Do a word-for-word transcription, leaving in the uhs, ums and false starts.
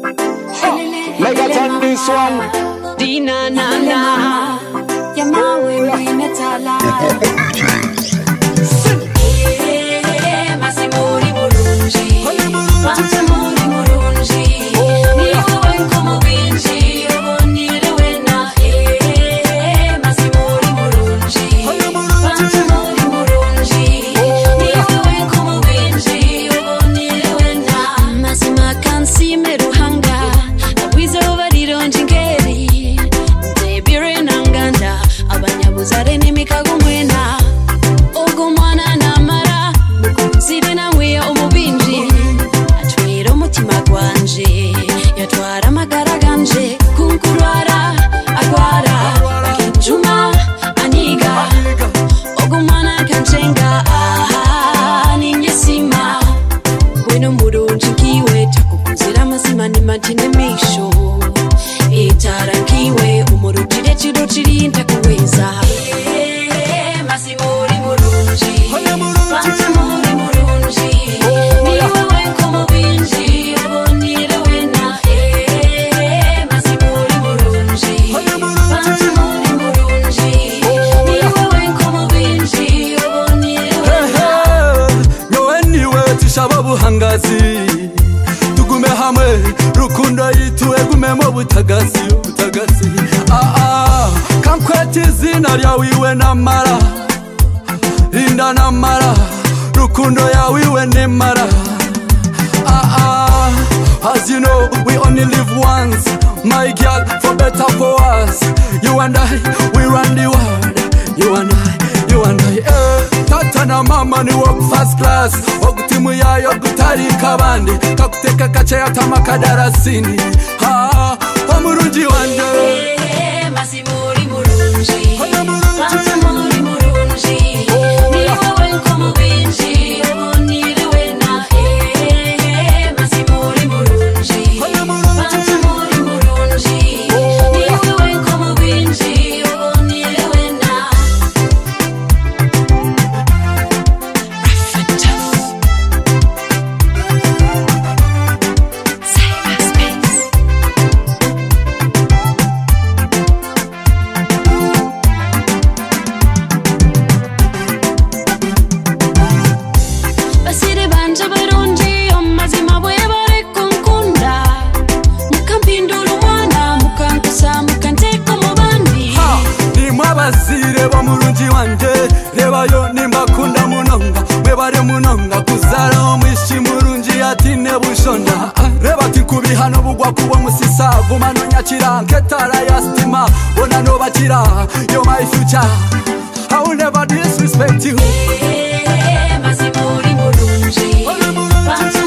Mega turn this one. Dina na na. Yamawe mwimetala. Eh, masimuri burunji. Masimuri burunji. Niwe nkomo binji. Obonire wena. Eh, masimuri burunji. Masimuri burunji. Niwe nkomo binji. Obonire wena. Masima kansi meruhanga. Abwizo barironji ngeri. Debire nanganda. Abanyabuzare n'imikago mwena. Ogo mwana namara. Sire nawe umubinji. Atwira umutima gwanje. Yatwara amagara ganje. Kunkurwara agwara. Juma aniga. Ogo mwana kanchenga. Aha ninyesima. Weno murunji kiwe. Takukuzira mazima ni majine misho. Itarangiwe umurujire chiro chiri ntakuweza. Eh, masimuri murunji. Masimuri murunji. Niwe wenkomo binji. Obonire wena. Eh, masimuri murunji. Masimuri murunji. Niwe wenkomo binji. Obonire wena. Nyowe niwe tushaba buhangazi. Tugume hamwe rukundo yitu egumemo butagasi butagasi. Ah ah kankweti zina ryawe iwe namara. Linda namara rukundo yawe iwe nemara. Ah ah as you know we only live once. My girl, for better for worse. You and I, we run the world. You and I, you and I. Eh, tata na mama ni walk first class. Ogutimu yayo gutari kabandi. Kakuteka kache yatama kadarasini. Ha, omurunji wanje. Eh, masimuri murunji. Masimuri murunji. Niwe wenkomo binji. Obonire wena. Eh, masimuri murunji. Masimuri murunji. Niwe wenkomo binji. Obonire wena. Cyberspace. Basire banje barungi amazima bwe bare kunkunda. Mukampindura umwana mukankusa mukanteka mu bandi. Ha, nimwe abazire b'omurungi wanje. Rebayo nimbakunda munonga. Mwebare munonga kuzara omwishi murungi atine bushonda. Ah, reba tikubihano bugwa kubo musisa. Gumano nyakira nketara ya stima. Bona no bakira, you're my future. I will never disrespect you. Eh, masimuri murunji.